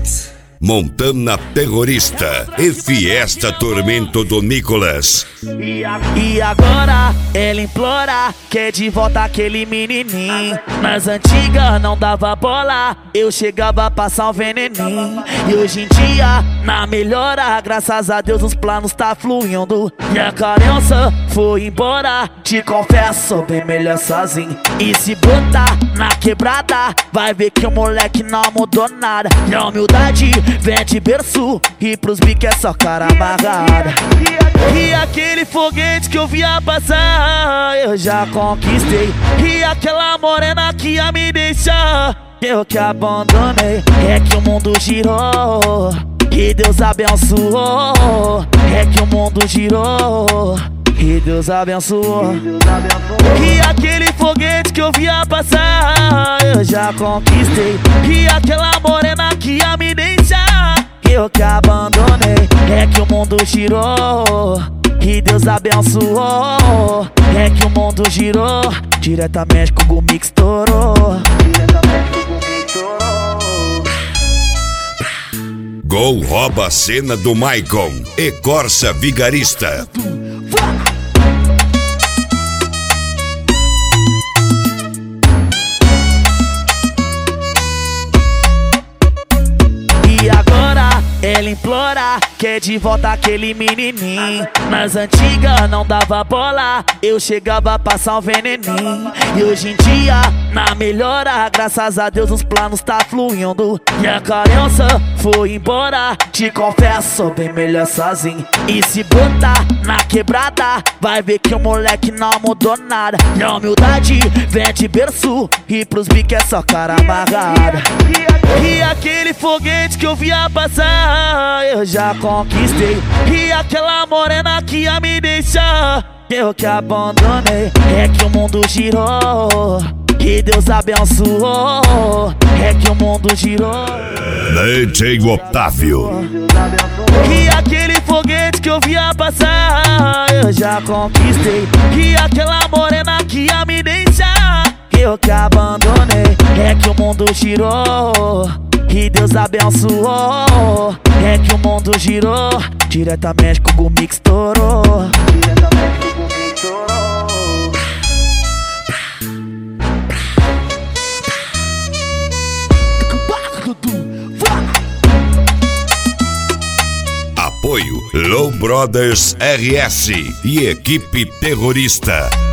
Beats. Montana Terrorista e Fiesta Tormento do Nicolas. E agora ela implora, quer de volta aquele menininho. Nas antigas não dava bola, eu chegava a passar um veneninho. E hoje em dia, na melhora, graças a Deus os planos tá fluindo. E a carência foi embora, te confesso, sou bem melhor sozinho. E se botar na quebrada, vai ver que o moleque não mudou nada. E a humildade vem de berço, e pros biques é só cara amarrada. E aquele foguete que eu via passar, eu já conquistei. E aquela morena que ia me deixar, eu que abandonei. É que o mundo girou, e Deus abençoou. É que o mundo girou, e Deus abençoou. E aquele foguete que eu via passar, eu já conquistei. E aquela morena que ia me deixar, eu que abandonei. É que o mundo girou, e Deus abençoou. É que o mundo girou, diretamente com o Gumix estourou. Gol rouba a cena do Maicon e Corsa Vigarista. E agora ela implora, quer de volta aquele menininho. Nas antigas não dava bola, eu chegava a passar um veneninho. E hoje em dia, na melhora, graças a Deus os planos tá fluindo. E a carência foi embora, te confesso, sou bem melhor sozinho. E se botar na quebrada, vai ver que o moleque não mudou nada. E a humildade vem de berço, e pros biques é só cara amarrada. E aquele foguete que eu via passar, eu já conquistei. E aquela morena que ia me deixar, eu que abandonei. É que o mundo girou, e Deus abençoou. É que o mundo girou. DJ Otávio. E aquele foguete que eu via passar, eu já conquistei. E aquela morena que ia me deixar, eu que abandonei. É que o mundo girou, e Deus abençoou. É que o mundo girou, diretamente com o Gumix estourou. Apoio Low Brothers RS e Equipe Terrorista.